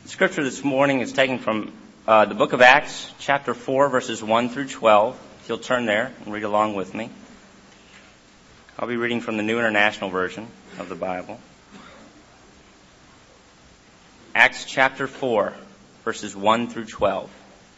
Scripture this morning is taken from the book of Acts, chapter 4, verses 1 through 12. If you'll turn there and read along with me. I'll be reading from the New International Version of the Bible. Acts chapter 4, verses 1 through 12.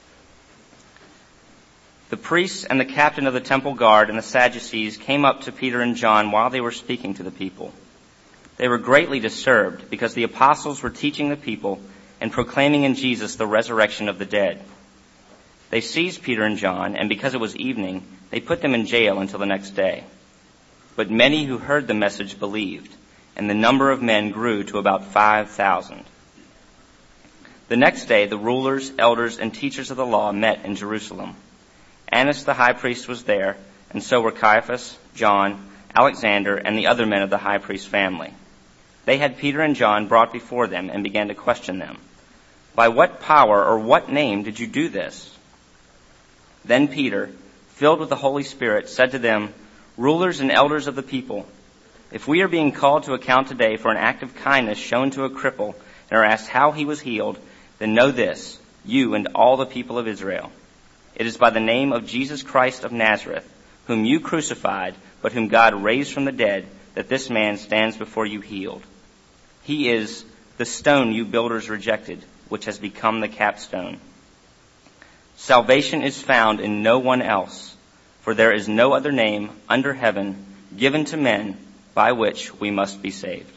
The priests and the captain of the temple guard and the Sadducees came up to Peter and John while they were speaking to the people. They were greatly disturbed because the apostles were teaching the people and proclaiming in Jesus the resurrection of the dead. They seized Peter and John, and because it was evening, they put them in jail until the next day. But many who heard the message believed, and the number of men grew to about 5,000. The next day, the rulers, elders, and teachers of the law met in Jerusalem. Annas the high priest was there, and so were Caiaphas, John, Alexander, and the other men of the high priest's family. They had Peter and John brought before them and began to question them. By what power or what name did you do this? Then Peter, filled with the Holy Spirit, said to them, Rulers and elders of the people, if we are being called to account today for an act of kindness shown to a cripple and are asked how he was healed, then know this, you and all the people of Israel. It is by the name of Jesus Christ of Nazareth, whom you crucified, but whom God raised from the dead, that this man stands before you healed. He is the stone you builders rejected, which has become the capstone. Salvation is found in no one else, for there is no other name under heaven given to men by which we must be saved.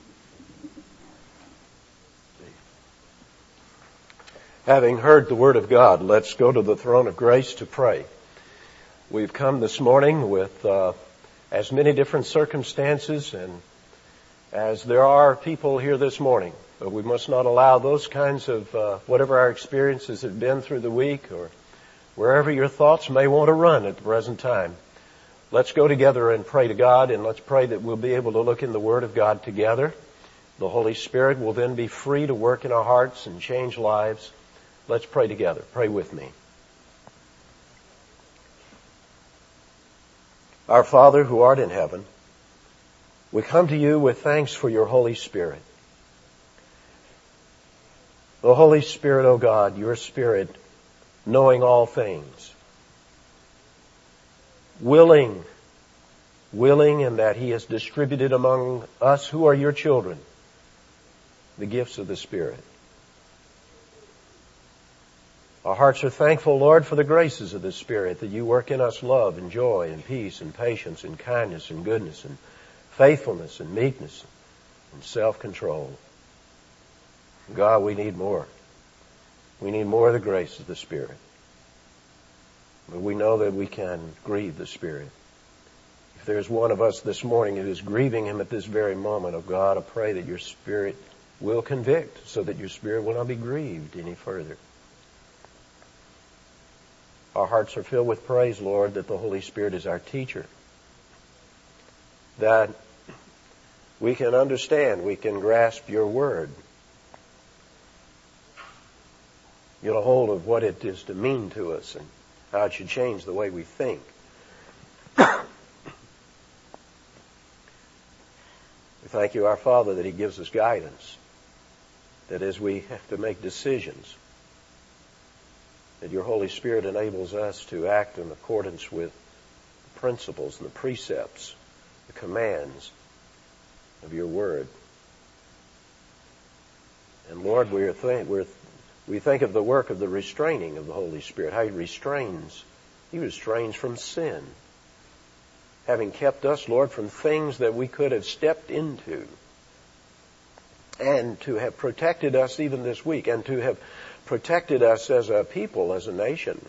Having heard the Word of God, let's go to the throne of grace to pray. We've come this morning with as many different circumstances and as there are people here this morning. But we must not allow those kinds of whatever our experiences have been through the week or wherever your thoughts may want to run at the present time. Let's go together and pray to God, and let's pray that we'll be able to look in the Word of God together. The Holy Spirit will then be free to work in our hearts and change lives. Let's pray together. Pray with me. Our Father who art in heaven, we come to you with thanks for your Holy Spirit. The Holy Spirit, O God, your Spirit, knowing all things, willing in that He has distributed among us who are your children the gifts of the Spirit. Our hearts are thankful, Lord, for the graces of the Spirit, that you work in us love and joy and peace and patience and kindness and goodness and faithfulness and meekness and self-control. God, we need more. We need more of the grace of the Spirit. But we know that we can grieve the Spirit. If there's one of us this morning who is grieving Him at this very moment, oh God, I pray that your Spirit will convict so that your Spirit will not be grieved any further. Our hearts are filled with praise, Lord, that the Holy Spirit is our teacher. That we can understand, we can grasp your word. Get a hold of what it is to mean to us and how it should change the way we think. We thank you, our Father, that He gives us guidance. That as we have to make decisions, that your Holy Spirit enables us to act in accordance with the principles and the precepts, the commands of your word. And Lord, we think of the work of the restraining of the Holy Spirit, how He restrains. He restrains from sin, having kept us, Lord, from things that we could have stepped into, and to have protected us even this week, and to have protected us as a people, as a nation.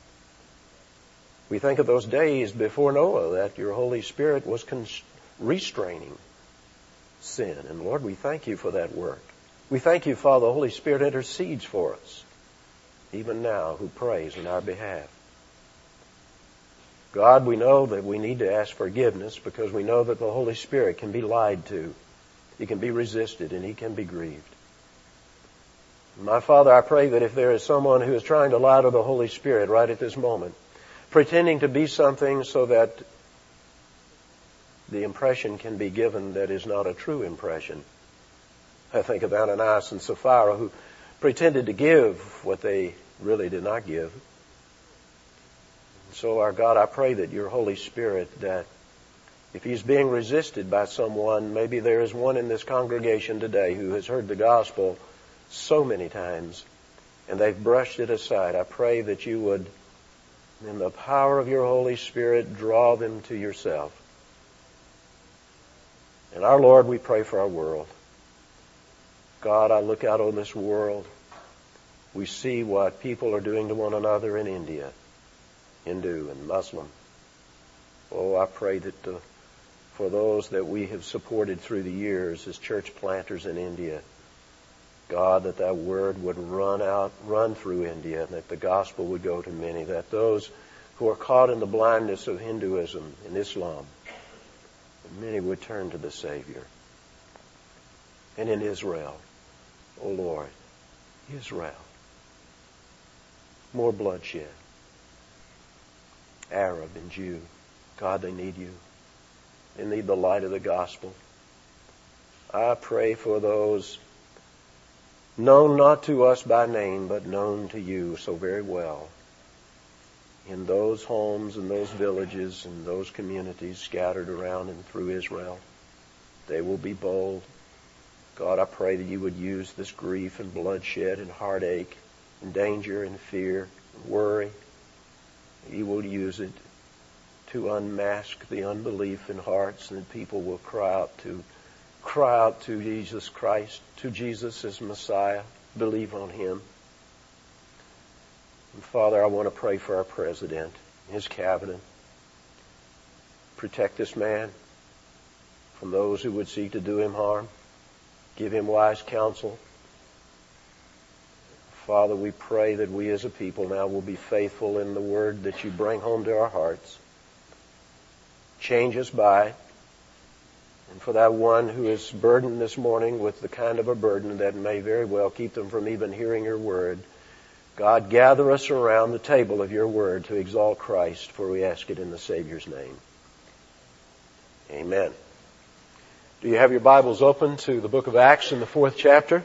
We think of those days before Noah that your Holy Spirit was restraining sin. And Lord, we thank you for that work. We thank you, Father, the Holy Spirit intercedes for us, even now, who prays on our behalf. God, we know that we need to ask forgiveness because we know that the Holy Spirit can be lied to. He can be resisted and He can be grieved. My Father, I pray that if there is someone who is trying to lie to the Holy Spirit right at this moment, pretending to be something so that the impression can be given that is not a true impression, I think of Ananias and Sapphira who pretended to give what they really did not give. So, our God, I pray that your Holy Spirit, that if he's being resisted by someone, maybe there is one in this congregation today who has heard the gospel so many times and they've brushed it aside. I pray that you would, in the power of your Holy Spirit, draw them to yourself. And our Lord, we pray for our world. God, I look out on this world. We see what people are doing to one another in India, Hindu and Muslim. Oh, I pray that for those that we have supported through the years as church planters in India, God, that that word would run through India, and that the gospel would go to many, that those who are caught in the blindness of Hinduism and Islam, many would turn to the Savior. And in Israel, oh Lord, Israel, more bloodshed. Arab and Jew, God, they need you. They need the light of the gospel. I pray for those known not to us by name, but known to you so very well, in those homes and those villages and those communities scattered around and through Israel. They will be bold. God, I pray that you would use this grief and bloodshed and heartache and danger and fear and worry. You will use it to unmask the unbelief in hearts, and that people will cry out to Jesus Christ, to Jesus as Messiah, believe on him. And Father, I want to pray for our president, his cabinet. Protect this man from those who would seek to do him harm. Give him wise counsel. Father, we pray that we as a people now will be faithful in the word that you bring home to our hearts. Change us by it. And for that one who is burdened this morning with the kind of a burden that may very well keep them from even hearing your word, God, gather us around the table of your word to exalt Christ, for we ask it in the Savior's name. Amen. Do you have your Bibles open to the book of Acts in the 4th chapter?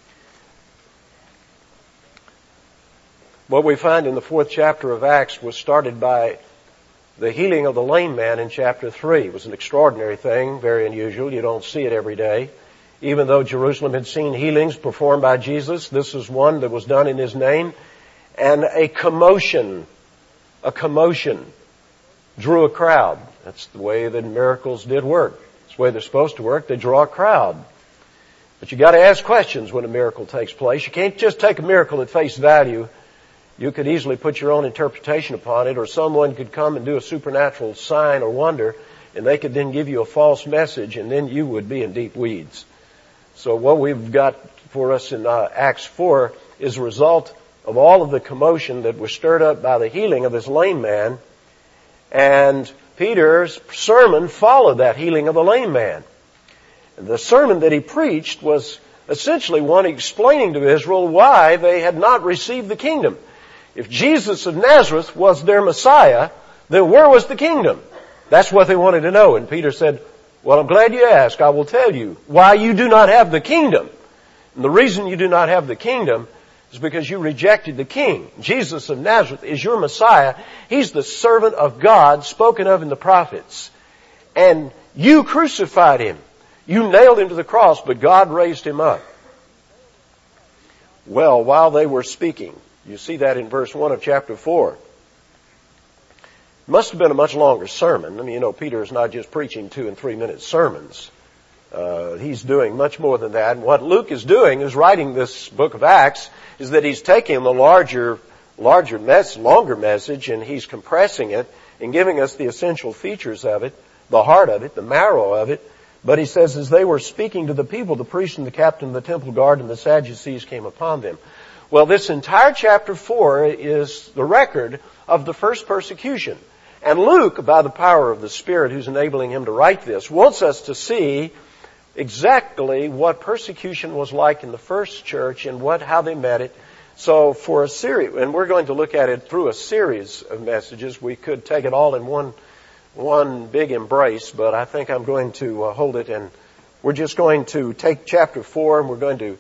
What we find in the 4th chapter of Acts was started by the healing of the lame man in chapter 3. It was an extraordinary thing, very unusual. You don't see it every day. Even though Jerusalem had seen healings performed by Jesus, this is one that was done in his name. And a commotion drew a crowd. That's the way that miracles did work. It's the way they're supposed to work. They draw a crowd. But you got to ask questions when a miracle takes place. You can't just take a miracle at face value. You could easily put your own interpretation upon it, or someone could come and do a supernatural sign or wonder, and they could then give you a false message, and then you would be in deep weeds. So what we've got for us in Acts 4 is a result of all of the commotion that was stirred up by the healing of this lame man. And Peter's sermon followed that healing of the lame man. And the sermon that he preached was essentially one explaining to Israel why they had not received the kingdom. If Jesus of Nazareth was their Messiah, then where was the kingdom? That's what they wanted to know. And Peter said, well, I'm glad you asked. I will tell you why you do not have the kingdom. And the reason you do not have the kingdom is because you rejected the king. Jesus of Nazareth is your Messiah. He's the servant of God spoken of in the prophets. And you crucified him. You nailed him to the cross, but God raised him up. Well, while they were speaking, you see that in verse 1 of chapter 4. It must have been a much longer sermon. I mean, Peter is not just preaching 2 and 3 minute sermons. He's doing much more than that. And what Luke is doing is writing this book of Acts is that he's taking the longer message, and he's compressing it and giving us the essential features of it, the heart of it, the marrow of it. But he says, as they were speaking to the people, the priest and the captain of the temple guard and the Sadducees came upon them. Well, this entire chapter 4 is the record of the first persecution. And Luke, by the power of the Spirit who's enabling him to write this, wants us to see exactly what persecution was like in the first church and how they met it. So for a series, and we're going to look at it through a series of messages. We could take it all in one big embrace, but I think I'm going to hold it, and we're just going to take chapter 4 and we're going to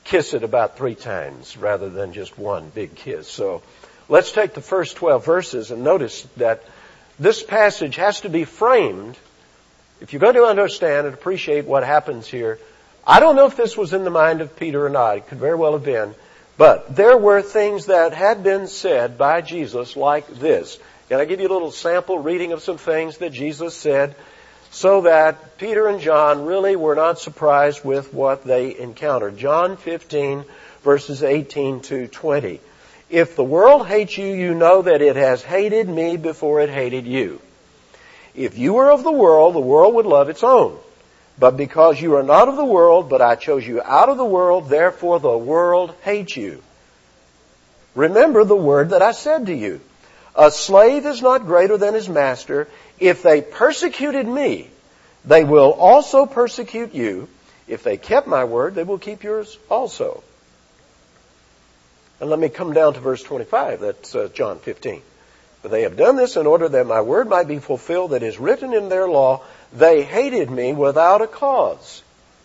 kiss it about 3 times rather than just one big kiss. So let's take the first 12 verses and notice that this passage has to be framed. If you're going to understand and appreciate what happens here, I don't know if this was in the mind of Peter or not. It could very well have been. But there were things that had been said by Jesus like this. Can I give you a little sample reading of some things that Jesus said so that Peter and John really were not surprised with what they encountered? John 15, verses 18 to 20. If the world hates you, you know that it has hated me before it hated you. If you were of the world would love its own. But because you are not of the world, but I chose you out of the world, therefore the world hates you. Remember the word that I said to you. A slave is not greater than his master. If they persecuted me, they will also persecute you. If they kept my word, they will keep yours also. And let me come down to verse 25. That's John 15. But they have done this in order that my word might be fulfilled that is written in their law. They hated me without a cause.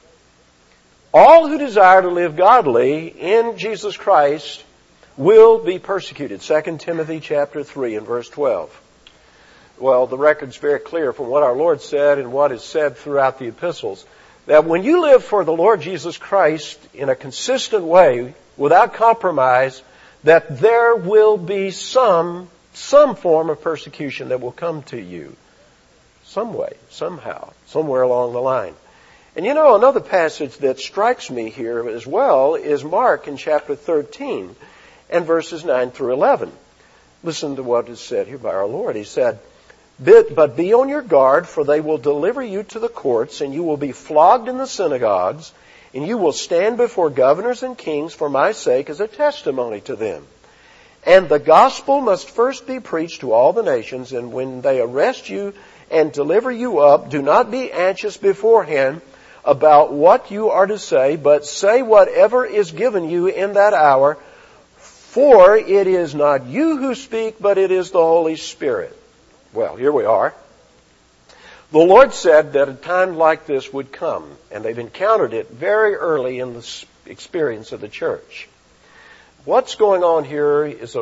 All who desire to live godly in Jesus Christ will be persecuted. 2 Timothy chapter 3 and verse 12. Well, the record's very clear from what our Lord said and what is said throughout the epistles, that when you live for the Lord Jesus Christ in a consistent way, without compromise, that there will be some form of persecution that will come to you. Some way, somehow, somewhere along the line. And you know, another passage that strikes me here as well is Mark in chapter 13 and verses 9 through 11. Listen to what is said here by our Lord. He said, But be on your guard, for they will deliver you to the courts, and you will be flogged in the synagogues, and you will stand before governors and kings for my sake as a testimony to them. And the gospel must first be preached to all the nations, and when they arrest you and deliver you up, do not be anxious beforehand about what you are to say, but say whatever is given you in that hour, for it is not you who speak, but it is the Holy Spirit. Well, here we are. The Lord said that a time like this would come, and they've encountered it very early in the experience of the church. What's going on here is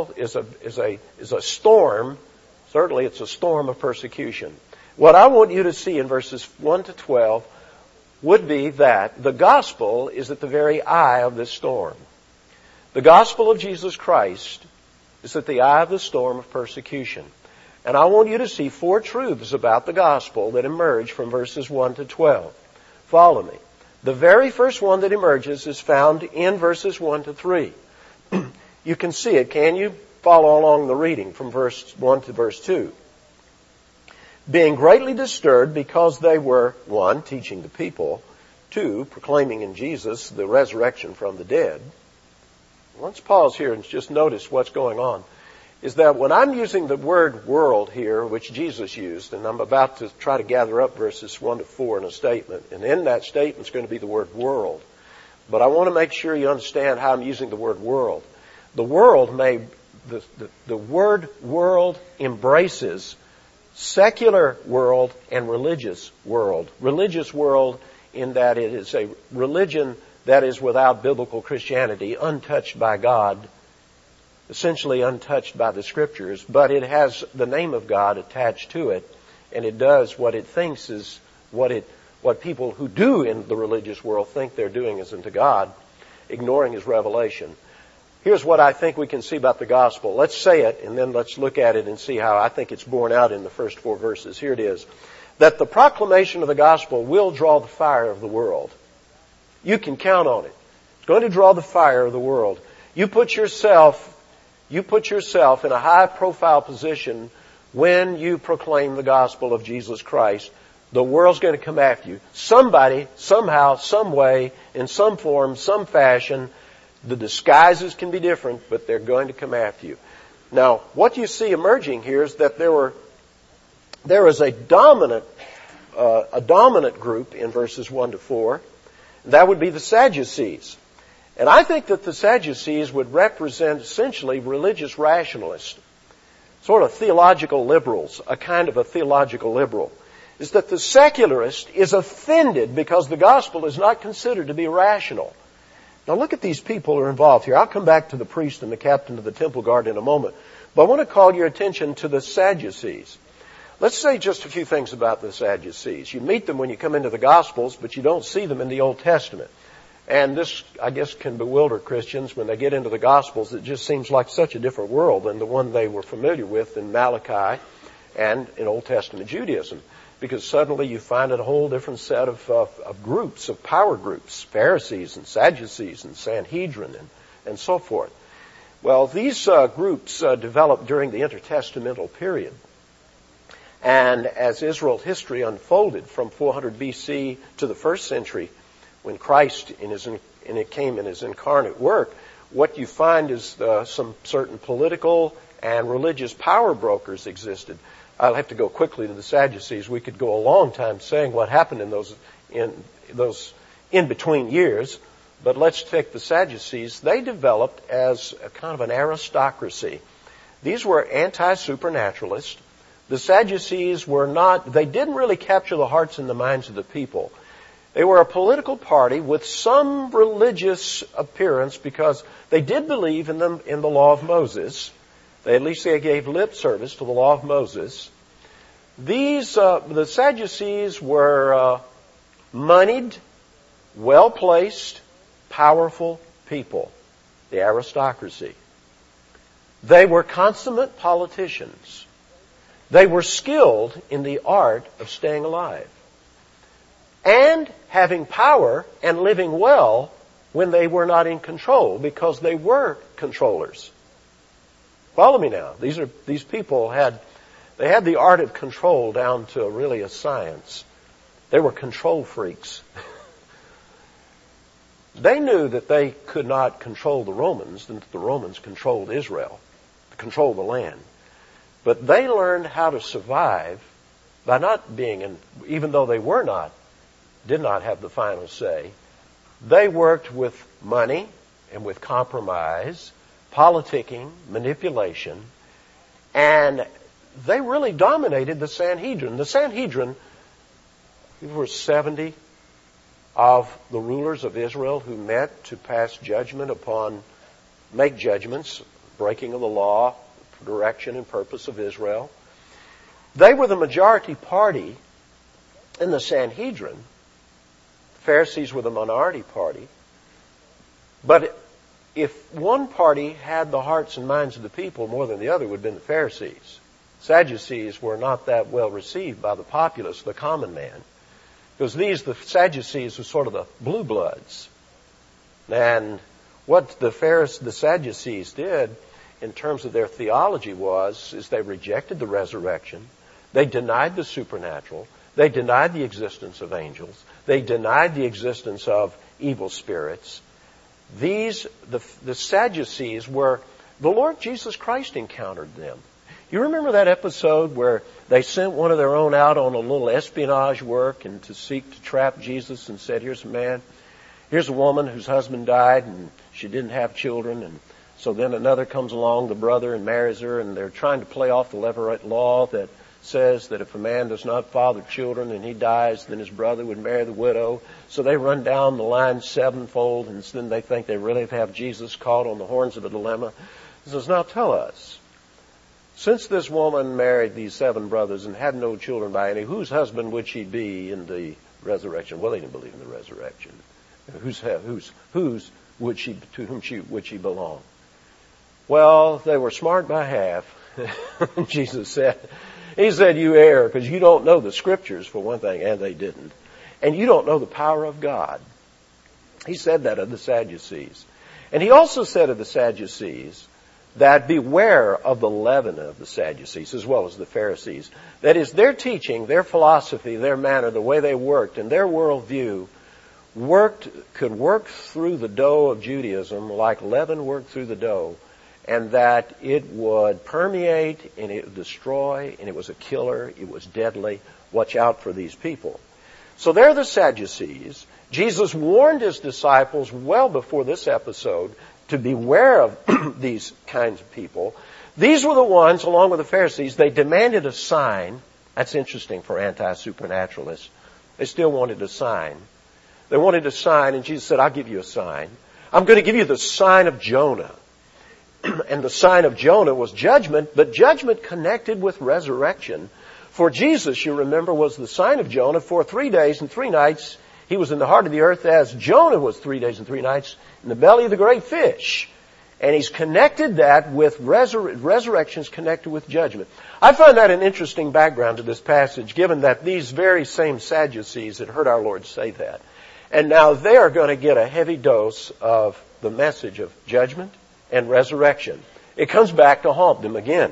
a storm. Certainly it's a storm of persecution. What I want you to see in verses 1 to 12 would be that the gospel is at the very eye of this storm. The gospel of Jesus Christ is at the eye of the storm of persecution. And I want you to see 4 truths about the gospel that emerge from verses 1 to 12. Follow me. The very first one that emerges is found in verses 1 to 3. You can see it, can you? Follow along the reading from verse 1 to verse 2. Being greatly disturbed because they were, 1, teaching the people, 2, proclaiming in Jesus the resurrection from the dead. Let's pause here and just notice what's going on. Is that when I'm using the word world here, which Jesus used, and I'm about to try to gather up verses 1 to 4 in a statement, and in that statement is going to be the word world. But I want to make sure you understand how I'm using the word world. The word world embraces secular world and religious world. Religious world in that it is a religion that is without biblical Christianity, untouched by God, essentially untouched by the Scriptures, but it has the name of God attached to it, and it does what it thinks is what people who do in the religious world think they're doing is unto God, ignoring His revelation. Here's what I think we can see about the gospel. Let's say it, and then let's look at it and see how I think it's borne out in the first 4 verses. Here it is. That the proclamation of the gospel will draw the fire of the world. You can count on it. It's going to draw the fire of the world. You put yourself in a high-profile position when you proclaim the gospel of Jesus Christ. The world's going to come after you. Somebody, somehow, some way, in some form, some fashion. The disguises can be different, but they're going to come after you. Now, what you see emerging here is that there is a dominant group in verses 1 to 4. That would be the Sadducees. And I think that the Sadducees would represent essentially religious rationalists, sort of theological liberals, a kind of a theological liberal. Is that the secularist is offended because the gospel is not considered to be rational. Now look at these people who are involved here. I'll come back to the priest and the captain of the temple guard in a moment. But I want to call your attention to the Sadducees. Let's say just a few things about the Sadducees. You meet them when you come into the Gospels, but you don't see them in the Old Testament. And this, I guess, can bewilder Christians when they get into the Gospels. It just seems like such a different world than the one they were familiar with in Malachi and in Old Testament Judaism. Because suddenly you find a whole different set of groups, of power groups, Pharisees and Sadducees and Sanhedrin and so forth. Well, these groups developed during the intertestamental period. And as Israel history unfolded from 400 BC to the first century, when Christ came in his incarnate work, what you find is some certain political and religious power brokers existed. I'll have to go quickly to the Sadducees. We could go a long time saying what happened in those in-between years. But let's take the Sadducees. They developed as a kind of an aristocracy. These were anti-supernaturalists. The Sadducees they didn't really capture the hearts and the minds of the people. They were a political party with some religious appearance because they did believe in the law of Moses. At least they gave lip service to the law of Moses. The Sadducees were moneyed, well-placed, powerful people, the aristocracy. They were consummate politicians. They were skilled in the art of staying alive and having power and living well when they were not in control, because they were controllers. Follow me now. These people had the art of control down to really a science. They were control freaks. They knew that they could not control the Romans, and that the Romans controlled Israel, controlled the land. But they learned how to survive by not being, even though they did not have the final say, they worked with money and with compromise, politicking, manipulation, and they really dominated the Sanhedrin. The Sanhedrin, there were 70 of the rulers of Israel who met to make judgments, breaking of the law, direction and purpose of Israel. They were the majority party in the Sanhedrin. The Pharisees were the minority party. But if one party had the hearts and minds of the people more than the other, it would have been the Pharisees. Sadducees were not that well received by the populace, the common man. Because the Sadducees were sort of the blue bloods. And what the Sadducees did in terms of their theology is they rejected the resurrection. They denied the supernatural. They denied the existence of angels. They denied the existence of evil spirits. The Sadducees the Lord Jesus Christ encountered them. You remember that episode where they sent one of their own out on a little espionage work and to seek to trap Jesus and said, here's a woman whose husband died and she didn't have children, and so then another comes along, the brother, and marries her, and they're trying to play off the Levirate law that says that if a man does not father children and he dies, then his brother would marry the widow. So they run down the line sevenfold, and then they think they really have Jesus caught on the horns of a dilemma. He says, now tell us, since this woman married these 7 brothers and had no children by any, whose husband would she be in the resurrection? Well, they didn't believe in the resurrection. To whom would she belong? Well, they were smart by half. Jesus said, you err because you don't know the scriptures, for one thing, and they didn't. And you don't know the power of God. He said that of the Sadducees. And he also said of the Sadducees that beware of the leaven of the Sadducees as well as the Pharisees. That is, their teaching, their philosophy, their manner, the way they worked, and their worldview could work through the dough of Judaism like leaven worked through the dough, and that it would permeate and it would destroy, and it was a killer, it was deadly. Watch out for these people. So they're the Sadducees. Jesus warned his disciples well before this episode to beware of these kinds of people. These were the ones, along with the Pharisees, they demanded a sign. That's interesting for anti-supernaturalists. They still wanted a sign. They wanted a sign, and Jesus said, I'll give you a sign. I'm going to give you the sign of Jonah. And the sign of Jonah was judgment, but judgment connected with resurrection. For Jesus, you remember, was the sign of Jonah. For 3 days and 3 nights he was in the heart of the earth, as Jonah was 3 days and 3 nights in the belly of the great fish. And he's connected that with resurrections connected with judgment. I find that an interesting background to this passage, given that these very same Sadducees had heard our Lord say that. And now they are going to get a heavy dose of the message of judgment and resurrection. It comes back to haunt them again.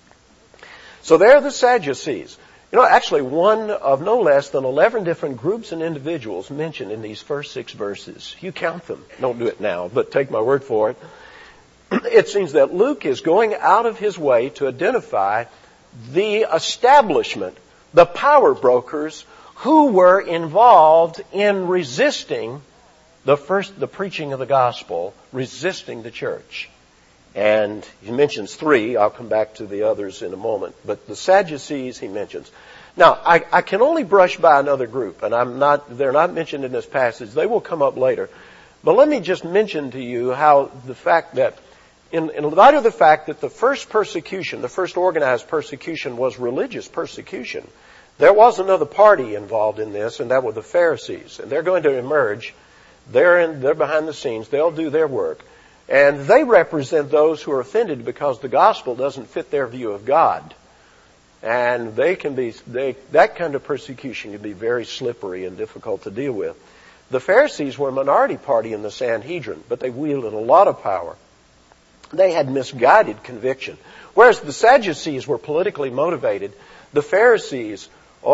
So there are the Sadducees. You know, actually one of no less than 11 different groups and individuals mentioned in these first 6 verses. You count them. Don't do it now, but take my word for it. It seems that Luke is going out of his way to identify the establishment, the power brokers who were involved in resisting the preaching of the gospel, resisting the church. And he mentions 3. I'll come back to the others in a moment. But the Sadducees he mentions. Now, I can only brush by another group, and they're not mentioned in this passage. They will come up later. But let me just mention to you how the fact that, in light of the fact that the first persecution, the first organized persecution was religious persecution, there was another party involved in this, and that were the Pharisees. And they're going to emerge. They're behind the scenes. They'll do their work. And they represent those who are offended because the gospel doesn't fit their view of God. And that kind of persecution can be very slippery and difficult to deal with. The Pharisees were a minority party in the Sanhedrin, but they wielded a lot of power. They had misguided conviction. Whereas the Sadducees were politically motivated, the Pharisees,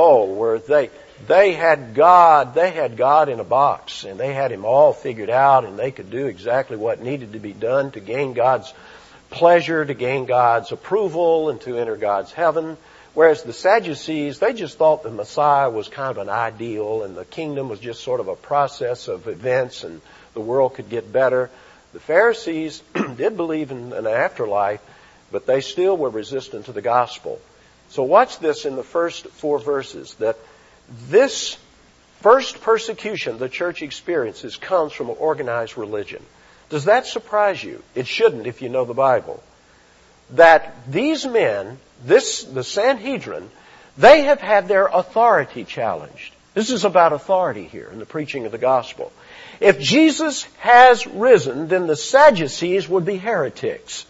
they had God in a box, and they had Him all figured out, and they could do exactly what needed to be done to gain God's pleasure, to gain God's approval, and to enter God's heaven. Whereas the Sadducees, they just thought the Messiah was kind of an ideal, and the kingdom was just sort of a process of events, and the world could get better. The Pharisees did believe in an afterlife, but they still were resistant to the gospel. So watch this in the first 4 verses, that this first persecution the church experiences comes from an organized religion. Does that surprise you? It shouldn't if you know the Bible. That these men, the Sanhedrin, they have had their authority challenged. This is about authority here in the preaching of the gospel. If Jesus has risen, then the Sadducees would be heretics.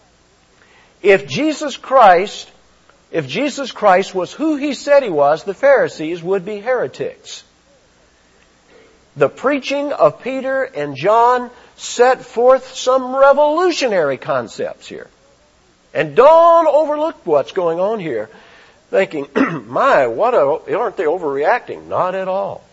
If Jesus Christ was who He said He was, the Pharisees would be heretics. The preaching of Peter and John set forth some revolutionary concepts here. And don't overlook what's going on here, thinking, aren't they overreacting? Not at all.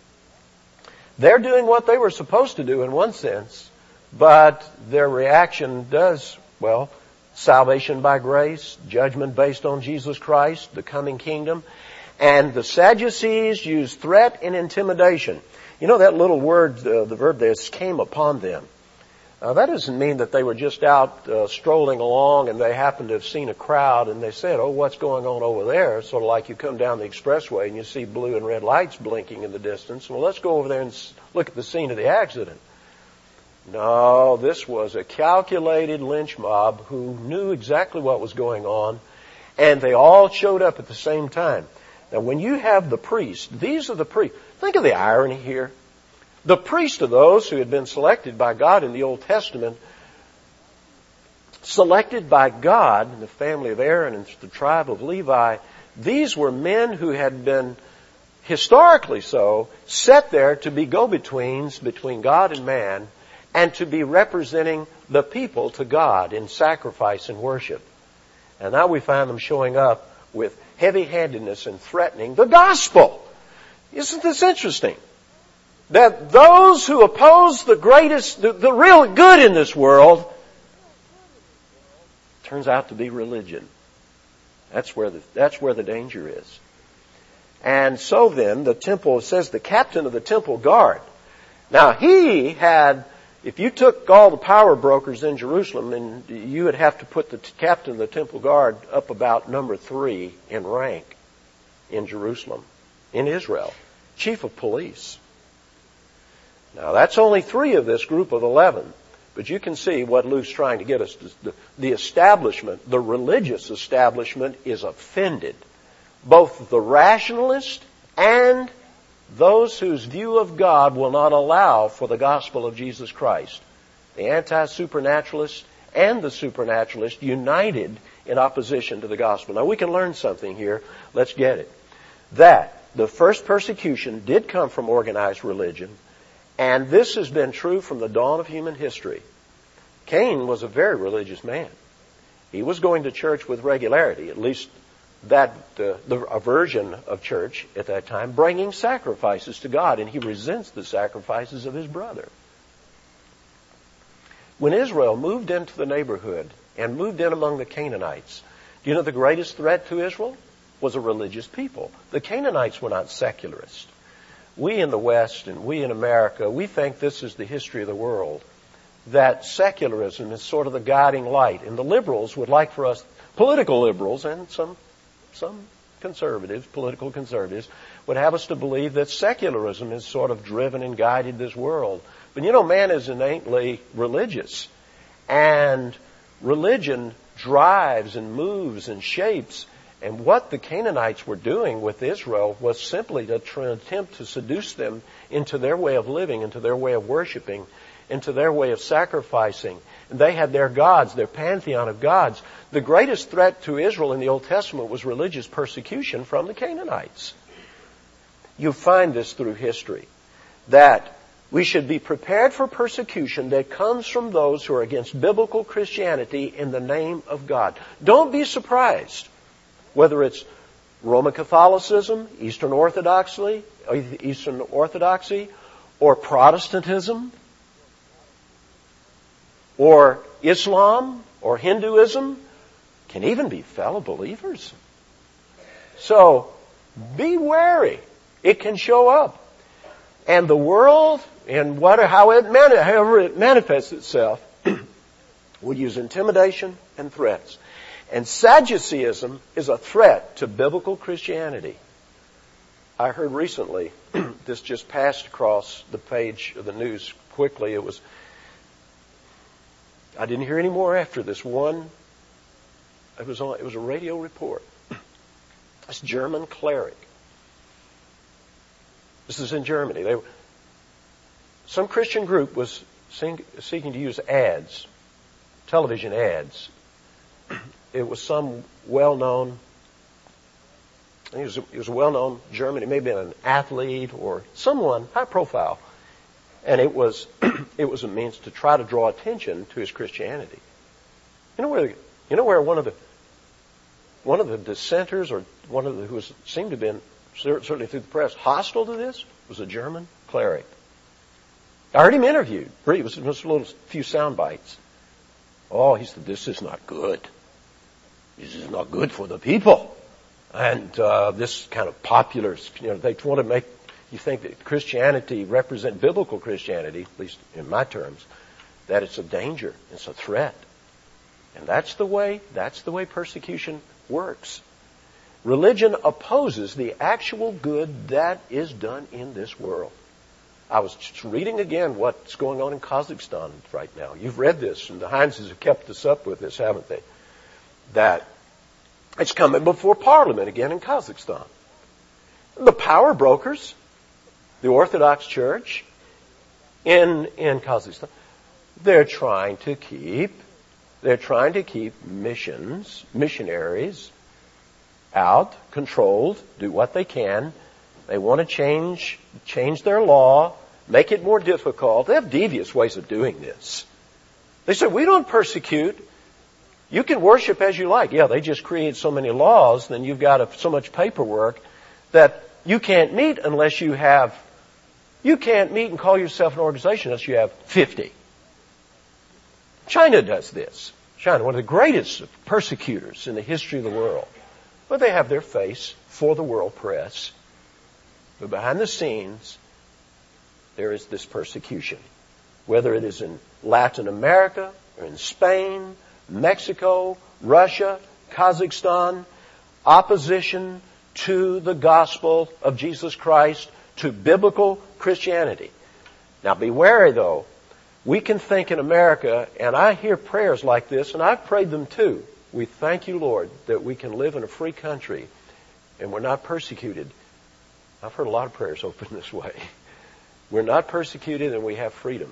They're doing what they were supposed to do in one sense, but their reaction does, salvation by grace, judgment based on Jesus Christ, the coming kingdom. And the Sadducees use threat and intimidation. You know that little word, the verb there, came upon them. That doesn't mean that they were just out strolling along and they happened to have seen a crowd and they said, what's going on over there? Sort of like you come down the expressway and you see blue and red lights blinking in the distance. Well, let's go over there and look at the scene of the accident. No, this was a calculated lynch mob who knew exactly what was going on, and they all showed up at the same time. Now, when you have the priests, these are the priests. Think of the irony here. The priests are those who had been selected by God in the Old Testament, selected by God in the family of Aaron and the tribe of Levi. These were men who had been, historically so, set there to be go-betweens between God and man, and to be representing the people to God in sacrifice and worship. And now we find them showing up with heavy-handedness and threatening the gospel. Isn't this interesting? That those who oppose the real good in this world, turns out to be religion. That's where the danger is. And so then, the temple, it says the captain of the temple guard. Now he had, if you took all the power brokers in Jerusalem, and you would have to put the captain of the temple guard up about number 3 in rank in Jerusalem, in Israel. Chief of police. Now, that's only 3 of this group of 11. But you can see what Luke's trying to get us to. The establishment, the religious establishment, is offended. Both the rationalist and those whose view of God will not allow for the gospel of Jesus Christ. The anti-supernaturalist and the supernaturalist united in opposition to the gospel. Now, we can learn something here. Let's get it. That the first persecution did come from organized religion, and this has been true from the dawn of human history. Cain was a very religious man. He was going to church with regularity, at least a version of church at that time, bringing sacrifices to God, and he resents the sacrifices of his brother. When Israel moved into the neighborhood and moved in among the Canaanites, do you know the greatest threat to Israel was a religious people? The Canaanites were not secularists. We in the West and we in America, we think this is the history of the world, that secularism is sort of the guiding light. And the liberals would like for us, political liberals and some conservatives, political conservatives, would have us to believe that secularism has sort of driven and guided this world. But you know, man is innately religious. And religion drives and moves and shapes. And what the Canaanites were doing with Israel was simply to attempt to seduce them into their way of living, into their way of worshiping, into their way of sacrificing. And they had their gods, their pantheon of gods. The greatest threat to Israel in the Old Testament was religious persecution from the Canaanites. You find this through history, that we should be prepared for persecution that comes from those who are against biblical Christianity in the name of God. Don't be surprised whether it's Roman Catholicism, Eastern Orthodoxy, or Protestantism, or Islam, or Hinduism, can even be fellow believers. So, be wary. It can show up. And the world, and however it manifests itself, will use intimidation and threats. And Sadduceeism is a threat to biblical Christianity. I heard recently, this just passed across the page of the news quickly. I didn't hear any more after this one. It was a radio report. This German cleric. This is in Germany. Some Christian group was seeking to use ads, television ads. It was some well-known, he was a well-known German, it may have been an athlete or someone high profile. And it was a means to try to draw attention to his Christianity. You know where one of the dissenters, or one of the who seemed to have been, certainly through the press, hostile to this was a German cleric. I heard him interviewed. It was just a few sound bites. Oh, he said, this is not good. This is not good for the people. And this kind of popular, they want to make you think that Christianity represents biblical Christianity, at least in my terms, that it's a danger, it's a threat. And that's the way persecution works. Religion opposes the actual good that is done in this world. I was just reading again what's going on in Kazakhstan right now. You've read this, and the Heinzes have kept us up with this, haven't they? That it's coming before Parliament again in Kazakhstan. The power brokers, the Orthodox Church in Kazakhstan, they're trying to keep missionaries out, controlled, do what they can. They want to change their law, make it more difficult. They have devious ways of doing this. They say, we don't persecute. You can worship as you like. Yeah, they just create so many laws, then you've got so much paperwork that you can't meet unless you can't meet and call yourself an organization unless you have 50. China does this. China, one of the greatest persecutors in the history of the world. But they have their face for the world press. But behind the scenes, there is this persecution. Whether it is in Latin America, or in Spain, Mexico, Russia, Kazakhstan, opposition to the gospel of Jesus Christ, to biblical Christianity. Now be wary though. We can think in America, and I hear prayers like this, and I've prayed them too. We thank you, Lord, that we can live in a free country and we're not persecuted. I've heard a lot of prayers open this way. We're not persecuted and we have freedom.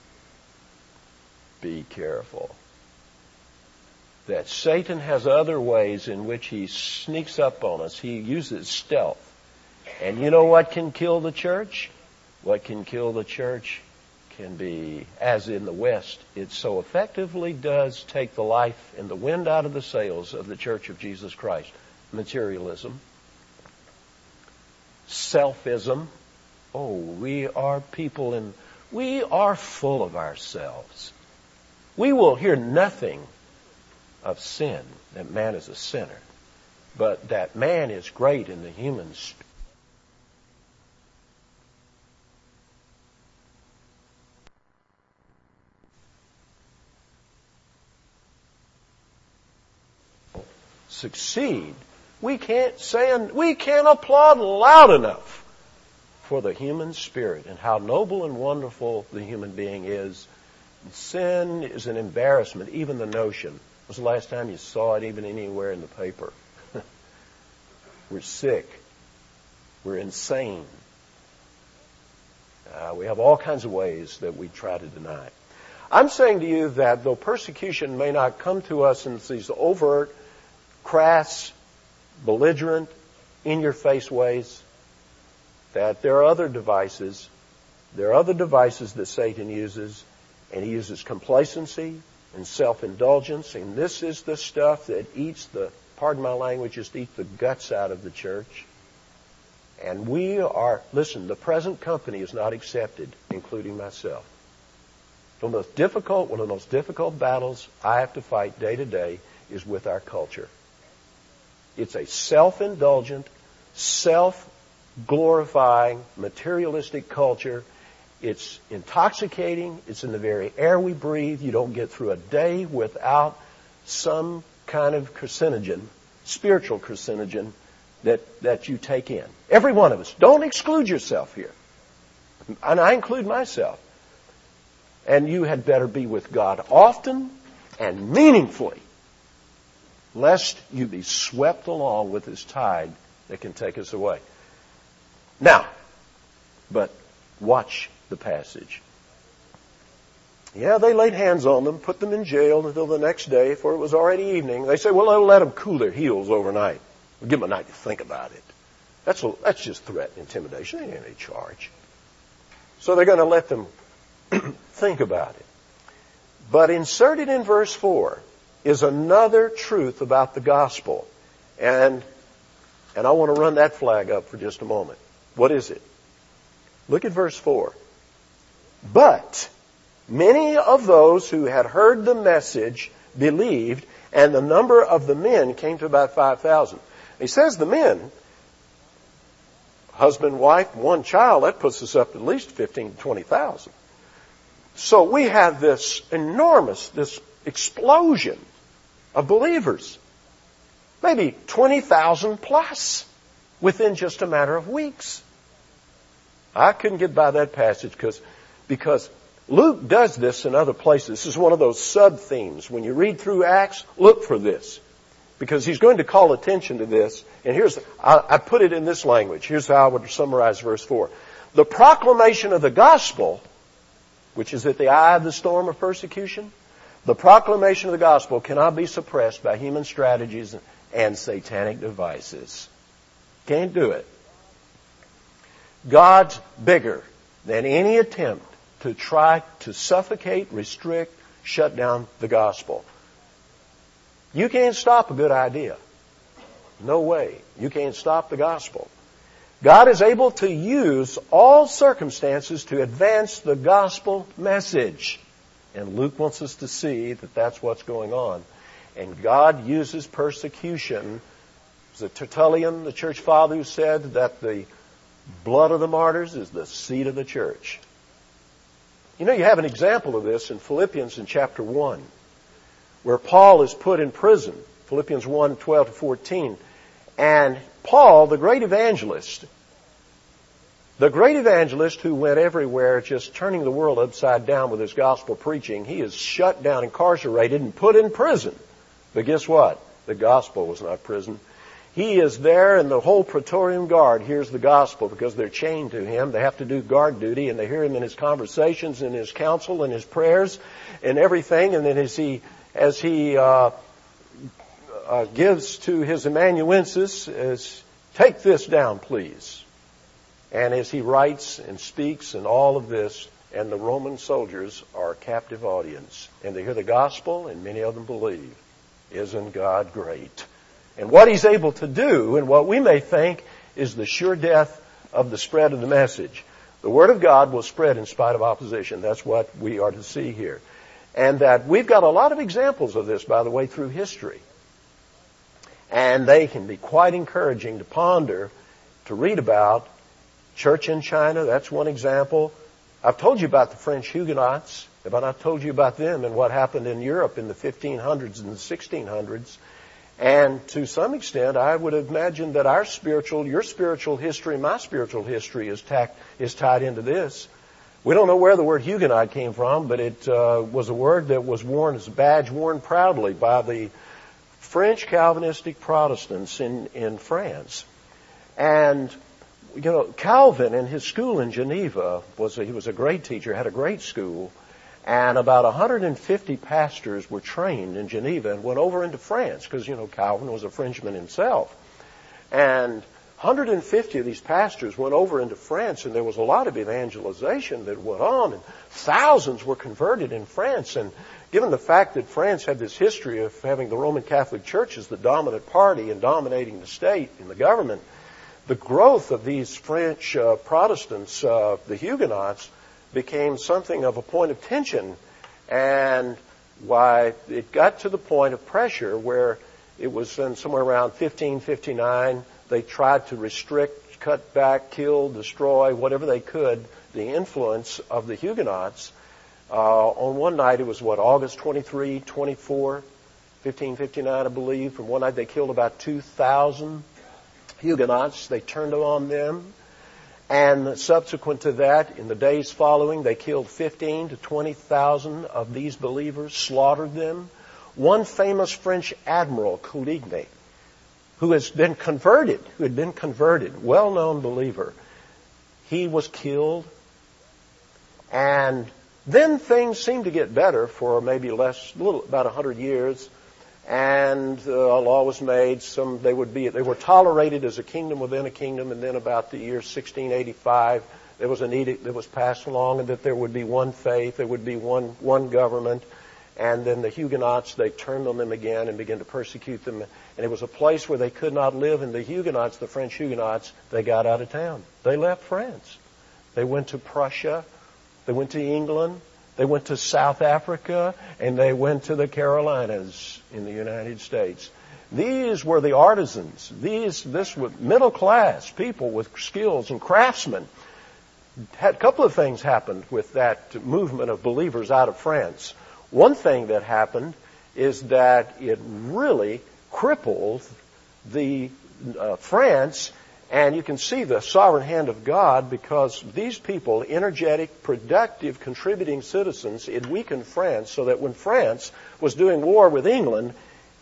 Be careful. That Satan has other ways in which he sneaks up on us. He uses stealth. And you know what can kill the church? What can kill the church can be, as in the West, it so effectively does take the life and the wind out of the sails of the Church of Jesus Christ. Materialism. Selfism. Oh, we are people and we are full of ourselves. We will hear nothing of sin, that man is a sinner, but that man is great in the human spirit. Succeed. We can't applaud loud enough for the human spirit and how noble and wonderful the human being is. Sin is an embarrassment, even the notion. When was the last time you saw it even anywhere in the paper? We're sick. We're insane. We have all kinds of ways that we try to deny it. I'm saying to you that though persecution may not come to us in these overt, crass, belligerent, in-your-face ways, that there are other devices. There are other devices that Satan uses, and he uses complacency and self-indulgence, and this is the stuff that eats the, pardon my language, just eats the guts out of the church. And we are, listen, the present company is not accepted, including myself. One of the most difficult battles I have to fight day to day is with our culture. It's a self-indulgent, self-glorifying, materialistic culture. It's intoxicating. It's in the very air we breathe. You don't get through a day without some kind of carcinogen, spiritual carcinogen, that you take in. Every one of us. Don't exclude yourself here. And I include myself. And you had better be with God often and meaningfully, lest you be swept along with this tide that can take us away. Now, but watch the passage. Yeah, they laid hands on them, put them in jail until the next day, for it was already evening. They say, well, they'll let them cool their heels overnight. We'll give them a night to think about it. That's just threat and intimidation. They ain't any charge. So they're going to let them think about it. But inserted in verse 4 is another truth about the gospel. And I want to run that flag up for just a moment. What is it? Look at verse 4. But many of those who had heard the message believed, and the number of the men came to about 5,000. He says the men, husband, wife, one child, that puts us up at least 15,000 to 20,000. So we have this explosion of believers. Maybe 20,000 plus within just a matter of weeks. I couldn't get by that passage because Luke does this in other places. This is one of those sub-themes. When you read through Acts, look for this. Because he's going to call attention to this. And I put it in this language. Here's how I would summarize verse 4. The proclamation of the gospel, which is at the eye of the storm of persecution, the proclamation of the gospel cannot be suppressed by human strategies and satanic devices. Can't do it. God's bigger than any attempt to try to suffocate, restrict, shut down the gospel. You can't stop a good idea. No way. You can't stop the gospel. God is able to use all circumstances to advance the gospel message. And Luke wants us to see that that's what's going on. And God uses persecution. It was Tertullian, the church father, who said that the blood of the martyrs is the seed of the church. You know, you have an example of this in Philippians in chapter 1, where Paul is put in prison. Philippians 1, 12 to 14. And Paul, the great evangelist, The great evangelist who went everywhere just turning the world upside down with his gospel preaching, he is shut down, incarcerated, and put in prison. But guess what? The gospel was not prison. He is there, and the whole Praetorian Guard hears the gospel because they're chained to him. They have to do guard duty, and they hear him in his conversations, in his counsel, in his prayers, and everything. And then as he gives to his amanuensis, take this down, please. And as he writes and speaks and all of this, and the Roman soldiers are a captive audience, and they hear the gospel, and many of them believe. Isn't God great? And what he's able to do, and what we may think is the sure death of the spread of the message. The Word of God will spread in spite of opposition. That's what we are to see here. And that we've got a lot of examples of this, by the way, through history. And they can be quite encouraging to ponder, to read about. Church in China, that's one example. I've told you about the French Huguenots, but I've told you about them and what happened in Europe in the 1500s and the 1600s. And to some extent, I would imagine that your spiritual history, my spiritual history is tied into this. We don't know where the word Huguenot came from, but it was a word that was worn as a badge worn proudly by the French Calvinistic Protestants in France. And Calvin in his school in Geneva he was a great teacher, had a great school, and about 150 pastors were trained in Geneva and went over into France because, Calvin was a Frenchman himself. And 150 of these pastors went over into France, and there was a lot of evangelization that went on, and thousands were converted in France. And given the fact that France had this history of having the Roman Catholic Church as the dominant party and dominating the state and the government, the growth of these French Protestants, the Huguenots, became something of a point of tension. And why it got to the point of pressure where it was somewhere around 1559, they tried to restrict, cut back, kill, destroy, whatever they could, the influence of the Huguenots. On one night, it was August 23, 24, 1559, I believe. From one night, they killed about 2,000 Huguenots. They turned on them. And subsequent to that, in the days following, they killed 15 to 20,000 of these believers, slaughtered them. One famous French admiral, Coligny, who had been converted, well-known believer, he was killed. And then things seemed to get better for maybe about 100 years. And a law was made. They were tolerated as a kingdom within a kingdom. And then about the year 1685, there was an edict that was passed along, and that there would be one faith, there would be one government. And then the Huguenots, they turned on them again and began to persecute them. And it was a place where they could not live. And the Huguenots, the French Huguenots, they got out of town. They left France. They went to Prussia. They went to England. They went to South Africa, and they went to the Carolinas in the United States. These were the artisans. This were middle class people with skills and craftsmen. Had a couple of things happened with that movement of believers out of France. One thing that happened is that it really crippled the France. And you can see the sovereign hand of God, because these people, energetic, productive, contributing citizens, it weakened France so that when France was doing war with England,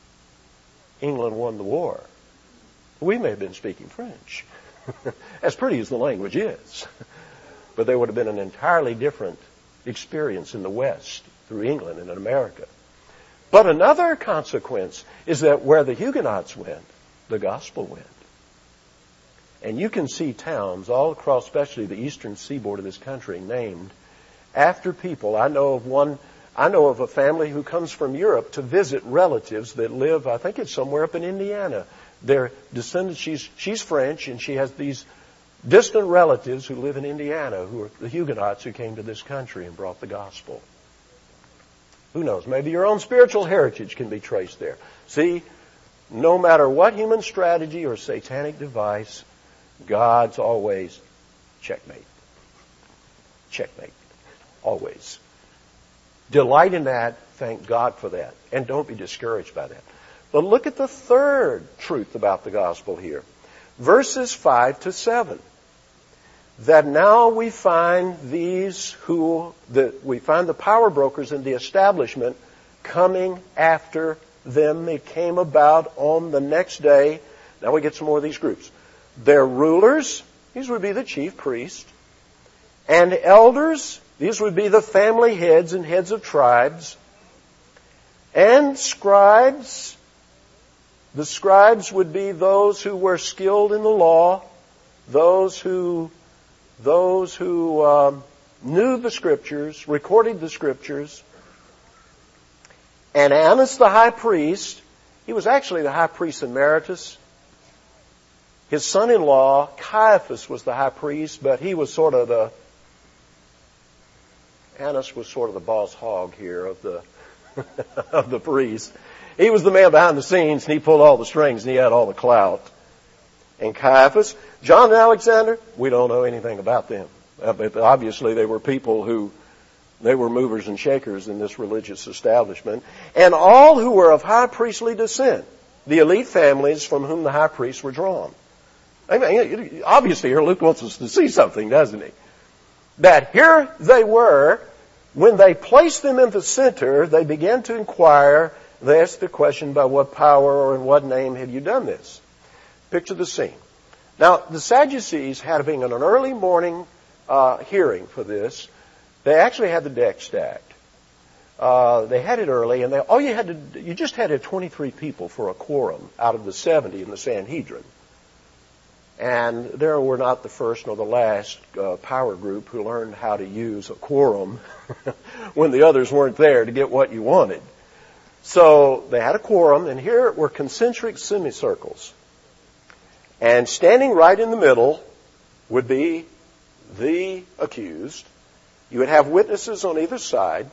England won the war. We may have been speaking French, as pretty as the language is. But there would have been an entirely different experience in the West through England and in America. But another consequence is that where the Huguenots went, the gospel went. And you can see towns all across, especially the eastern seaboard of this country, named after people. I know of a family who comes from Europe to visit relatives that live, I think it's somewhere up in Indiana. They're descendants, she's French, and she has these distant relatives who live in Indiana, who are the Huguenots who came to this country and brought the gospel. Who knows? Maybe your own spiritual heritage can be traced there. See, no matter what human strategy or satanic device, God's always checkmate. Checkmate. Always. Delight in that. Thank God for that. And don't be discouraged by that. But look at the third truth about the gospel here. Verses 5 to 7. that now we find we find the power brokers in the establishment coming after them. It came about on the next day. Now we get some more of these groups. They're rulers. These would be the chief priests. And elders. These would be the family heads and heads of tribes. And scribes. The scribes would be those who were skilled in the law, those who knew the Scriptures, recorded the Scriptures. And Annas the high priest, he was actually the high priest emeritus. His son-in-law, Caiaphas, was the high priest, but he was Annas was sort of the boss hog here of the of the priest. He was the man behind the scenes, and he pulled all the strings, and he had all the clout. And Caiaphas, John and Alexander, we don't know anything about them. But obviously they were people they were movers and shakers in this religious establishment. And all who were of high priestly descent, the elite families from whom the high priests were drawn. I mean, obviously here Luke wants us to see something, doesn't he? That here they were, when they placed them in the center, they began to inquire. They asked the question, by what power or in what name have you done this? Picture the scene. Now, the Sadducees, having an early morning hearing for this, they actually had the deck stacked. They had it early, and you just had to have 23 people for a quorum out of the 70 in the Sanhedrin. And there were not the first nor the last power group who learned how to use a quorum when the others weren't there to get what you wanted. So they had a quorum, and here were concentric semicircles. And standing right in the middle would be the accused. You would have witnesses on either side.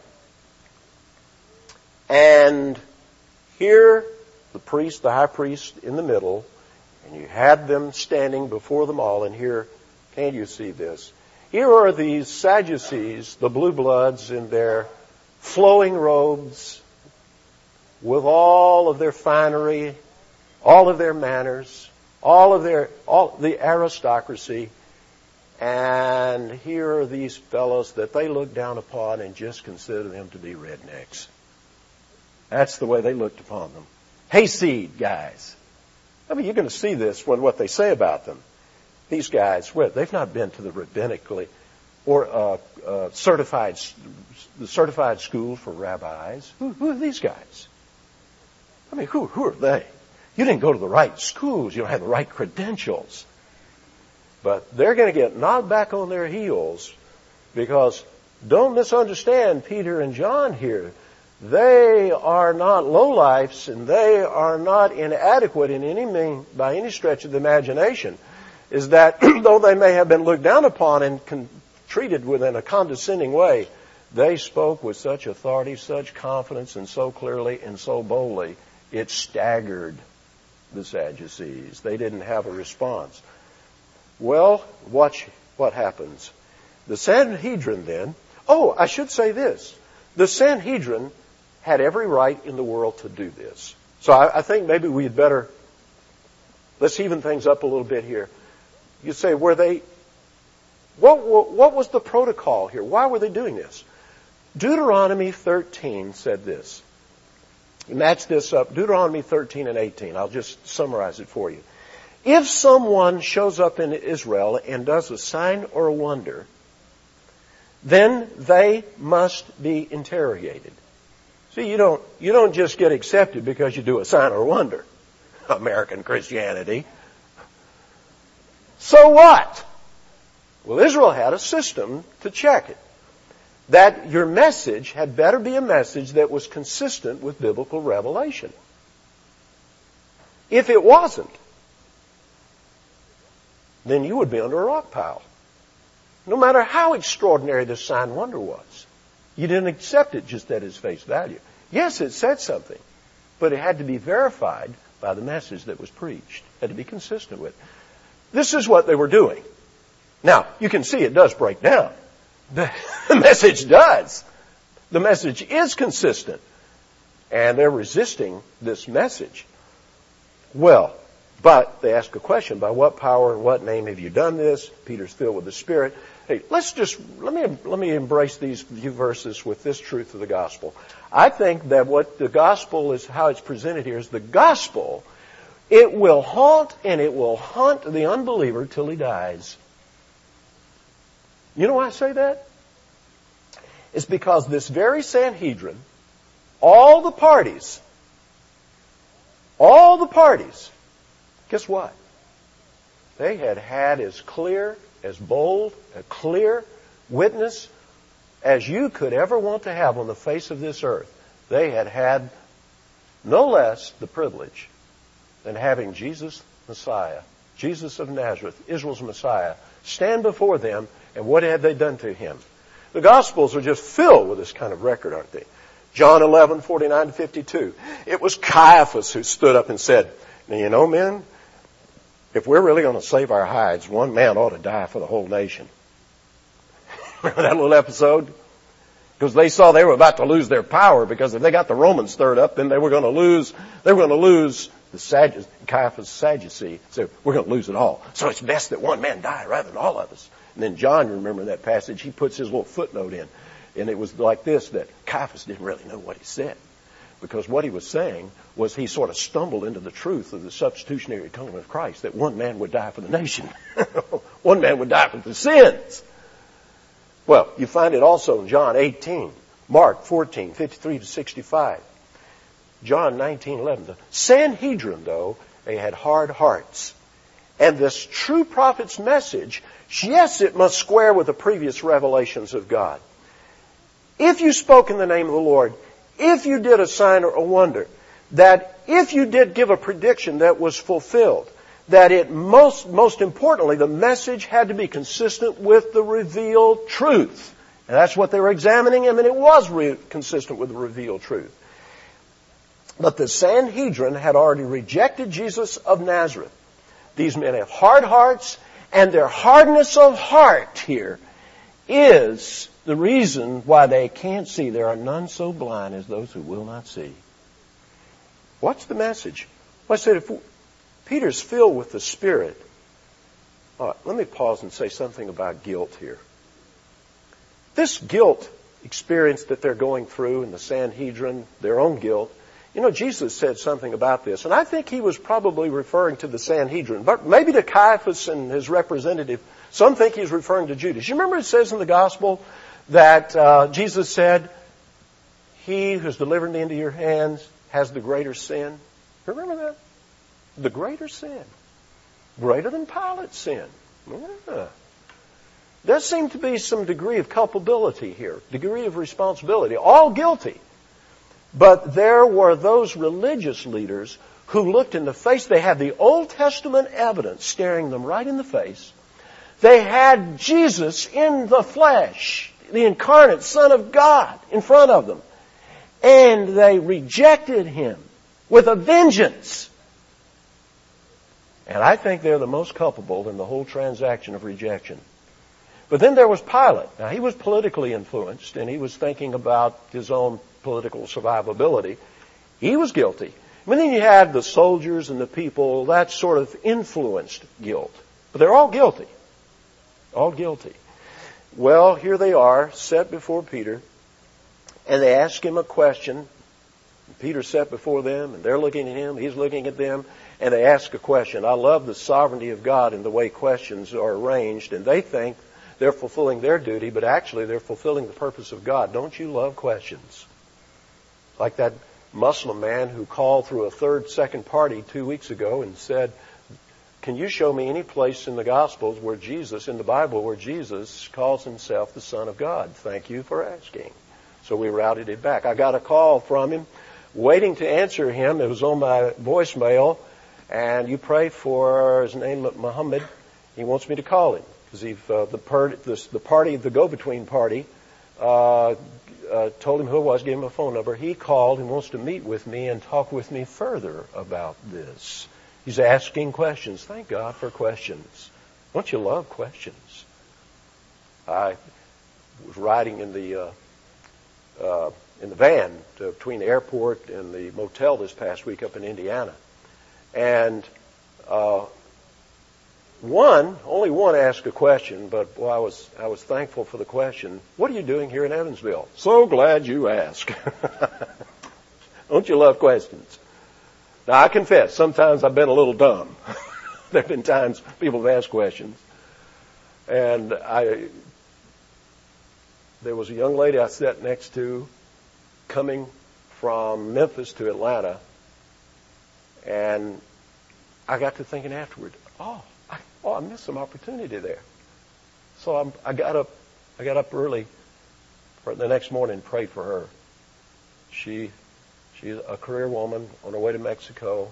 And here, the priest, the high priest in the middle, and you had them standing before them all. And here, can you see this? Here are these Sadducees, the blue bloods, in their flowing robes, with all of their finery, all of their manners, all the aristocracy. And here are these fellows that they look down upon and just consider them to be rednecks. That's the way they looked upon them. Hayseed guys. I mean, you're going to see this when what they say about them. These guys, they've not been to the rabbinically or certified school for rabbis. Who are these guys? I mean, who are they? You didn't go to the right schools. You don't have the right credentials. But they're going to get knocked back on their heels because don't misunderstand Peter and John here. They are not lowlifes, and they are not inadequate by any stretch of the imagination. Is that though they may have been looked down upon and treated within a condescending way, they spoke with such authority, such confidence, and so clearly and so boldly, it staggered the Sadducees. They didn't have a response. Well, watch what happens. The Sanhedrin then, I should say this. The Sanhedrin had every right in the world to do this. So I think maybe we'd better, let's even things up a little bit here. You say, what was the protocol here? Why were they doing this? Deuteronomy 13 said this. Match this up. Deuteronomy 13 and 18. I'll just summarize it for you. If someone shows up in Israel and does a sign or a wonder, then they must be interrogated. See, you don't just get accepted because you do a sign or a wonder. American Christianity. So what? Well, Israel had a system to check it. That your message had better be a message that was consistent with biblical revelation. If it wasn't, then you would be under a rock pile. No matter how extraordinary this sign wonder was. You didn't accept it just at its face value. Yes, it said something, but it had to be verified by the message that was preached. It had to be consistent with it. This is what they were doing. Now, you can see it does break down. The message does. The message is consistent. And they're resisting this message. Well, But they ask a question, by what power and what name have you done this? Peter's filled with the Spirit. Hey, let me embrace these few verses with this truth of the gospel. I think that what the gospel is, how it's presented here, is the gospel. It will haunt and it will hunt the unbeliever till he dies. You know why I say that? It's because this very Sanhedrin, all the parties, guess what? They had as clear, as bold, a clear witness as you could ever want to have on the face of this earth. They had no less the privilege than having Jesus Messiah, Jesus of Nazareth, Israel's Messiah, stand before them, and what had they done to him? The Gospels are just filled with this kind of record, aren't they? John 11:49-52. It was Caiaphas who stood up and said, now, you know, men, if we're really going to save our hides, one man ought to die for the whole nation. Remember that little episode? Because they saw they were about to lose their power, because if they got the Romans stirred up, then they were going to lose the Sadducees. Caiaphas Sadducee said, we're going to lose it all. So it's best that one man die rather than all of us. And then John, you remember that passage, he puts his little footnote in. And it was like this, that Caiaphas didn't really know what he said. Because what he was saying was he sort of stumbled into the truth of the substitutionary atonement of Christ, that one man would die for the nation. One man would die for the sins. Well, you find it also in John 18, Mark 14:53-65, John 19:11. The Sanhedrin, though, they had hard hearts. And this true prophet's message, yes, it must square with the previous revelations of God. If you spoke in the name of the Lord, if you did a sign or a wonder, that if you did give a prediction that was fulfilled, that it most importantly, the message had to be consistent with the revealed truth. And that's what they were examining him, and it was consistent with the revealed truth. But the Sanhedrin had already rejected Jesus of Nazareth. These men have hard hearts, and their hardness of heart here is the reason why they can't see. There are none so blind as those who will not see. What's the message? Well, I said, if Peter's filled with the Spirit. All right, let me pause and say something about guilt here. This guilt experience that they're going through in the Sanhedrin, their own guilt, you know, Jesus said something about this, and I think he was probably referring to the Sanhedrin, but maybe to Caiaphas and his representative. Some think he's referring to Judas. You remember it says in the Gospel that Jesus said, he who's delivered into your hands has the greater sin. Remember that? The greater sin. Greater than Pilate's sin. Yeah. There seemed to be some degree of culpability here, degree of responsibility. All guilty. But there were those religious leaders who looked in the face. They had the Old Testament evidence staring them right in the face. They had Jesus in the flesh, the incarnate Son of God, in front of them. And they rejected him with a vengeance. And I think they're the most culpable in the whole transaction of rejection. But then there was Pilate. Now, he was politically influenced, and he was thinking about his own political survivability. He was guilty. But then you had the soldiers and the people, that sort of influenced guilt. But they're all guilty. All guilty. Well, here they are, set before Peter, and they ask him a question. Peter's set before them, and they're looking at him, he's looking at them, and they ask a question. I love the sovereignty of God in the way questions are arranged, and they think they're fulfilling their duty, but actually they're fulfilling the purpose of God. Don't you love questions? Like that Muslim man who called through a second party 2 weeks ago and said, can you show me any place in the Gospels where Jesus, in the Bible, where Jesus calls himself the Son of God? Thank you for asking. So we routed it back. I got a call from him, waiting to answer him. It was on my voicemail, and you pray for his name, Muhammad. He wants me to call him because the party, the go-between party, told him who it was, gave him a phone number. He called and wants to meet with me and talk with me further about this. He's asking questions. Thank God for questions. Don't you love questions? I was riding in the van between the airport and the motel this past week up in Indiana. And Only one asked a question, but boy, I was thankful for the question. What are you doing here in Evansville? So glad you asked. Don't you love questions? Now, I confess, sometimes I've been a little dumb. There have been times people have asked questions. And there was a young lady I sat next to coming from Memphis to Atlanta, and I got to thinking afterward, I missed some opportunity there. So I got up early for the next morning and prayed for her. She's a career woman on her way to Mexico.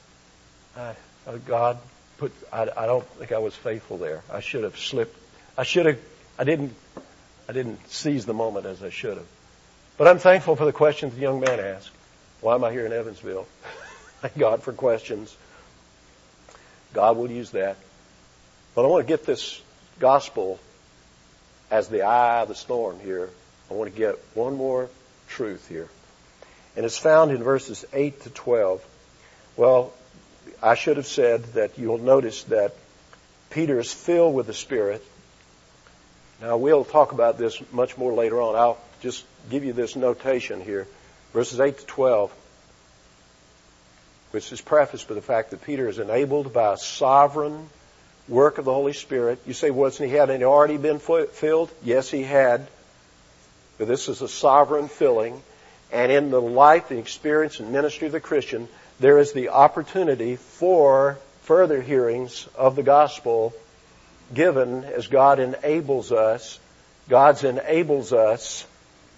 God I don't think I was faithful there. I should have slipped. I didn't seize the moment as I should have. But I'm thankful for the questions the young man asked. Why am I here in Evansville? Thank God for questions. God will use that. But I want to get this gospel as the eye of the storm here. I want to get one more truth here. And it's found in verses 8 to 12. Well, I should have said that you'll notice that Peter is filled with the Spirit. Now, we'll talk about this much more later on. I'll just give you this notation here. Verses 8 to 12, which is prefaced by the fact that Peter is enabled by a sovereign work of the Holy Spirit. You say, wasn't he hadn't he already been filled? Yes, he had. But this is a sovereign filling. And in the life, the experience, and ministry of the Christian, there is the opportunity for further hearings of the gospel given as God enables us. God enables us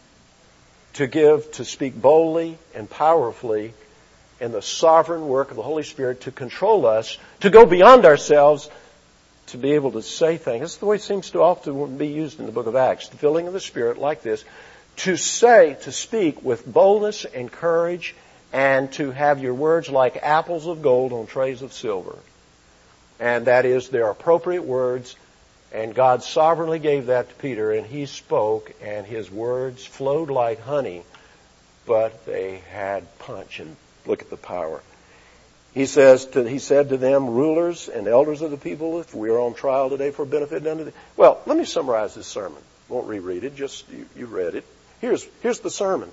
to speak boldly and powerfully in the sovereign work of the Holy Spirit to control us, to go beyond ourselves, to be able to say things. This is the way it seems to often be used in the book of Acts, the filling of the Spirit like this, to speak with boldness and courage, and to have your words like apples of gold on trays of silver. And that is, they're appropriate words, and God sovereignly gave that to Peter, and he spoke, and his words flowed like honey, but they had punch, and look at the power. He said to them, rulers and elders of the people, if we are on trial today for benefit unto thee. Well, let me summarize this sermon. Won't reread it, just you read it. Here's the sermon.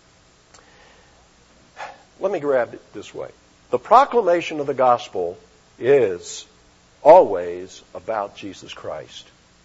Let me grab it this way. The proclamation of the gospel is always about Jesus Christ.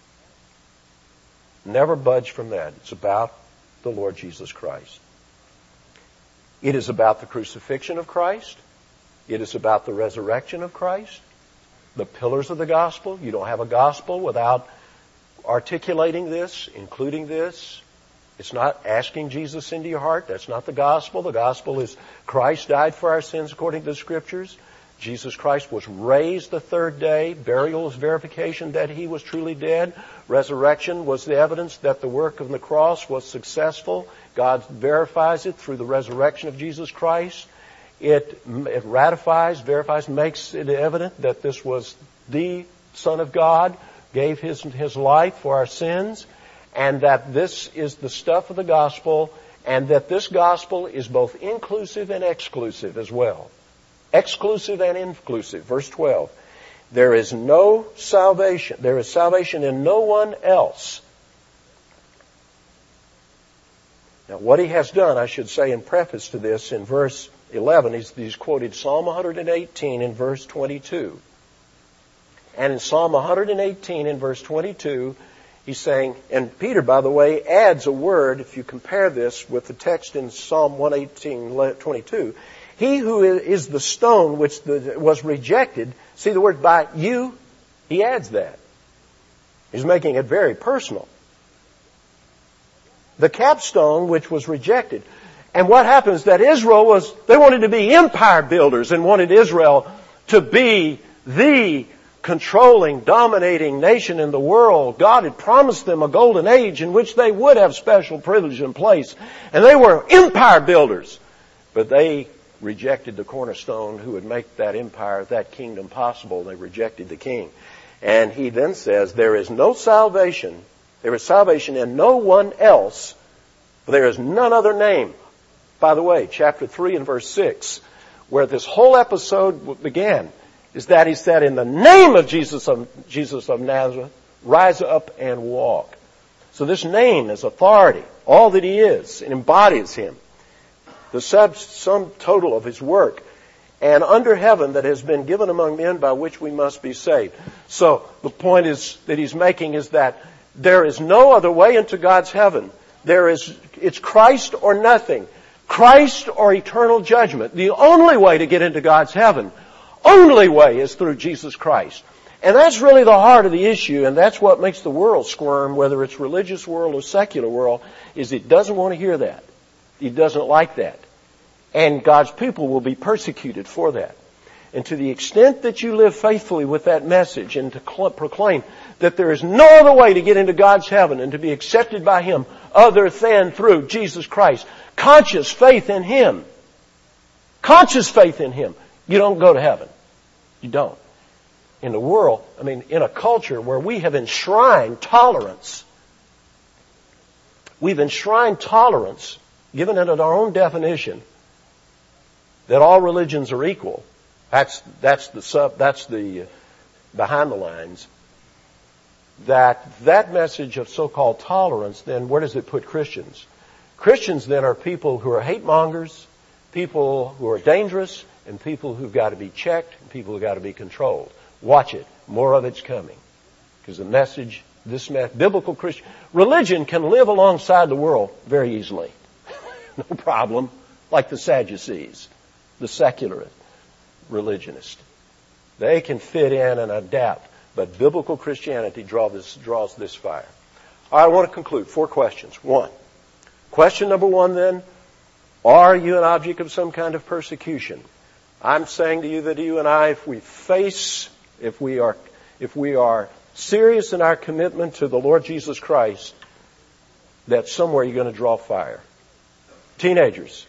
Never budge from that. It's about the Lord Jesus Christ. It is about the crucifixion of Christ. It is about the resurrection of Christ. The pillars of the gospel. You don't have a gospel without articulating this, including this. It's not asking Jesus into your heart. That's not the gospel. The gospel is Christ died for our sins according to the Scriptures. Jesus Christ was raised the third day. Burial is verification that he was truly dead. Resurrection was the evidence that the work of the cross was successful. God verifies it through the resurrection of Jesus Christ. It ratifies, verifies, makes it evident that this was the Son of God, gave his life for our sins, and that this is the stuff of the gospel, and that this gospel is both inclusive and exclusive as well. Exclusive and inclusive. Verse 12. There is no salvation. There is salvation in no one else. Now, what he has done, I should say in preface to this, in verse 11, he's quoted Psalm 118 in verse 22. And in Psalm 118 in verse 22, he's saying, and Peter, by the way, adds a word, if you compare this with the text in Psalm 118:22, he who is the stone which was rejected, see the word by you, he adds that. He's making it very personal. The capstone which was rejected. And what happens that Israel they wanted to be empire builders and wanted Israel to be the controlling, dominating nation in the world. God had promised them a golden age in which they would have special privilege and place. And they were empire builders. But they rejected the cornerstone who would make that empire, that kingdom possible. They rejected the king. And he then says, there is no salvation. There is salvation in no one else. For there is none other name. By the way, chapter 3 and verse 6, where this whole episode began, is that he said, in the name of Jesus of Nazareth, rise up and walk. So this name is authority. All that he is, it embodies him. The sum total of his work. And under heaven that has been given among men by which we must be saved. So the point is that he's making is that there is no other way into God's heaven. It's Christ or nothing. Christ or eternal judgment. The only way to get into God's heaven, only way is through Jesus Christ. And that's really the heart of the issue, and that's what makes the world squirm, whether it's religious world or secular world, is it doesn't want to hear that. It doesn't like that. And God's people will be persecuted for that. And to the extent that you live faithfully with that message and to proclaim that there is no other way to get into God's heaven and to be accepted by Him other than through Jesus Christ, conscious faith in Him, you don't go to heaven. You don't. In the world, in a culture where we have enshrined tolerance, given it our own definition, that all religions are equal. That's the behind the lines. That message of so-called tolerance, then where does it put Christians? Christians then are people who are hate mongers, people who are dangerous, and people who've got to be checked, and people who've got to be controlled. Watch it. More of it's coming. Because biblical Christian religion can live alongside the world very easily. No problem. Like the Sadducees, the secular religionists. They can fit in and adapt. But biblical Christianity draws this fire. All right, I want to conclude. 4 questions. 1. Question number 1 then, are you an object of some kind of persecution? I'm saying to you that you and I, if we are serious in our commitment to the Lord Jesus Christ, that somewhere you're going to draw fire. Teenagers,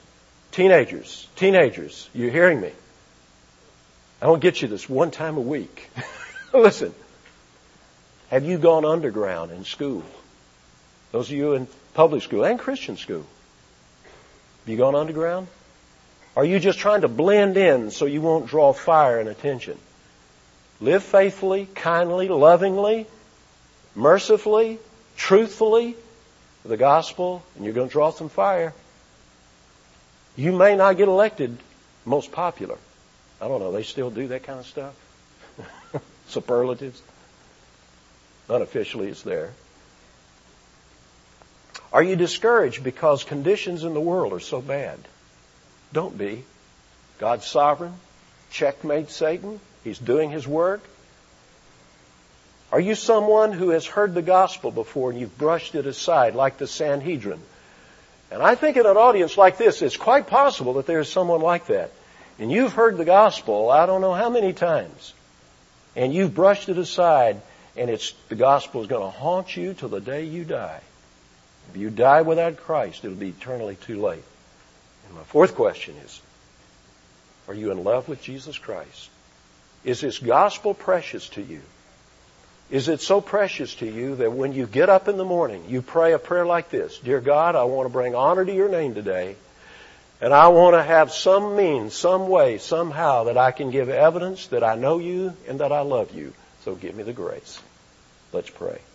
you're hearing me. I don't get you this one time a week. Listen, have you gone underground in school? Those of you in public school and Christian school. Have you gone underground? Are you just trying to blend in so you won't draw fire and attention? Live faithfully, kindly, lovingly, mercifully, truthfully for the gospel, and you're going to draw some fire. You may not get elected most popular. I don't know, they still do that kind of stuff? Superlatives. Unofficially, it's there. Are you discouraged because conditions in the world are so bad? Don't be. God's sovereign. Checkmate Satan. He's doing his work. Are you someone who has heard the gospel before and you've brushed it aside like the Sanhedrin? And I think in an audience like this, it's quite possible that there's someone like that. And you've heard the gospel, I don't know how many times. And you've brushed it aside, and the gospel is going to haunt you till the day you die. If you die without Christ, it'll be eternally too late. And my 4th question is, are you in love with Jesus Christ? Is this gospel precious to you? Is it so precious to you that when you get up in the morning, you pray a prayer like this: Dear God, I want to bring honor to your name today, and I want to have some means, some way, somehow that I can give evidence that I know you and that I love you. So give me the grace. Let's pray.